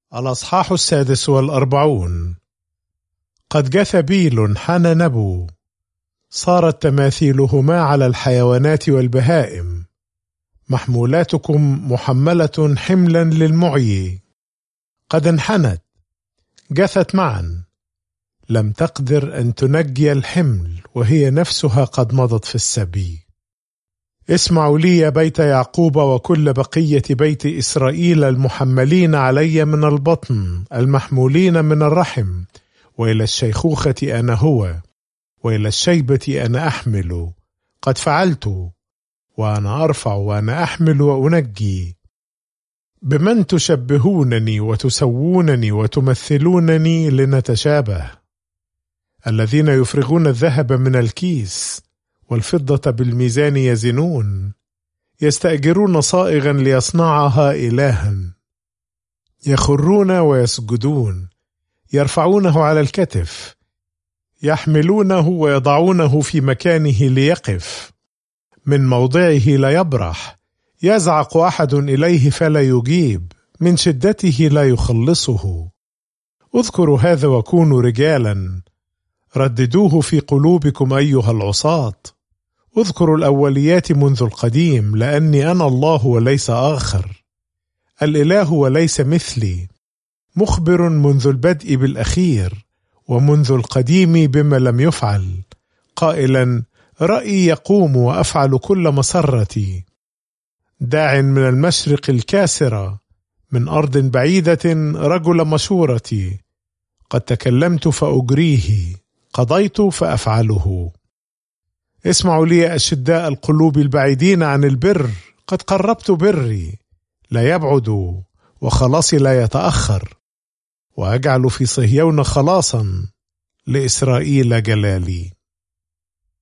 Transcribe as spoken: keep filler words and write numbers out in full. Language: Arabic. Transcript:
الأصحاح السادس والأربعون. قد جث بيل حان نبو، صارت تماثيلهما على الحيوانات والبهائم، محمولاتكم محملة حملا للمعي. قد انحنت جثت معا، لم تقدر أن تنجي الحمل وهي نفسها قد مضت في السبي. اسمعوا لي يا بيت يعقوب وكل بقية بيت إسرائيل المحملين علي من البطن، المحمولين من الرحم، وإلى الشيخوخة أنا هو، وإلى الشيبة أنا أحمل. قد فعلت وأنا أرفع وأنا أحمل وأنجي. بمن تشبهونني وتسوونني وتمثلونني لنتشابه؟ الذين يفرغون الذهب من الكيس والفضة بالميزان يزنون، يستأجرون صائغا ليصنعها إلها، يخرون ويسجدون، يرفعونه على الكتف، يحملونه ويضعونه في مكانه ليقف، من موضعه لا يبرح، يزعق أحد إليه فلا يجيب، من شدته لا يخلصه. اذكروا هذا وكونوا رجالا، رددوه في قلوبكم أيها العصاة. اذكروا الأوليات منذ القديم، لأني أنا الله وليس آخر، الإله وليس مثلي، مخبر منذ البدء بالأخير، ومنذ القديم بما لم يفعل، قائلا رأيي يقوم وأفعل كل مسرتي. داع من المشرق الكاسرة، من أرض بعيدة رجل مشورتي. قد تكلمت فأجريه، قضيت فأفعله. اسمعوا لي أشداء القلوب البعيدين عن البر، قد قربت بري، لا يبعد وخلاصي لا يتأخر، وأجعل في صهيون خلاصا، لإسرائيل جلالي.